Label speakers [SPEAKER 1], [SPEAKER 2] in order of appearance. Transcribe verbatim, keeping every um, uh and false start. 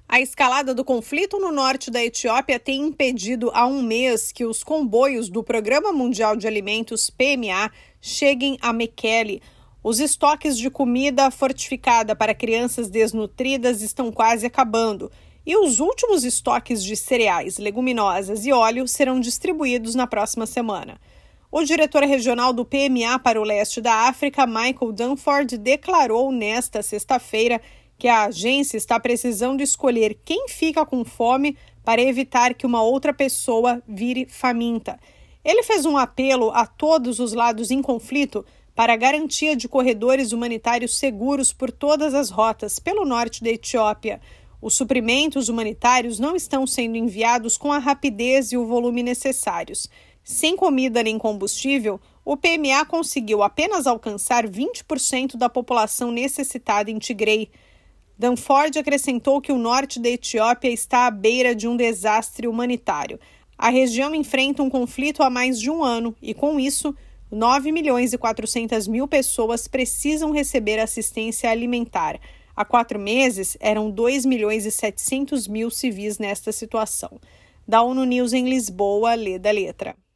[SPEAKER 1] A escalada do conflito no norte da Etiópia tem impedido há um mês que os comboios do Programa Mundial de Alimentos, P M A, cheguem a Mekelle. Os estoques de comida fortificada para crianças desnutridas estão quase acabando, e os últimos estoques de cereais, leguminosas e óleo serão distribuídos na próxima semana. O diretor regional do P M A para o leste da África, Michael Dunford, declarou nesta sexta-feira que a agência está precisando escolher quem fica com fome para evitar que uma outra pessoa vire faminta. Ele fez um apelo a todos os lados em conflito para a garantia de corredores humanitários seguros por todas as rotas pelo norte da Etiópia. Os suprimentos humanitários não estão sendo enviados com a rapidez e o volume necessários. Sem comida nem combustível, o P M A conseguiu apenas alcançar vinte por cento da população necessitada em Tigray. Dunford acrescentou que o norte da Etiópia está à beira de um desastre humanitário. A região enfrenta um conflito há mais de um ano e, com isso, nove milhões e quatrocentas mil pessoas precisam receber assistência alimentar. Há quatro meses, eram dois milhões e setecentos mil civis nesta situação. Da ONU News em Lisboa, lê da letra.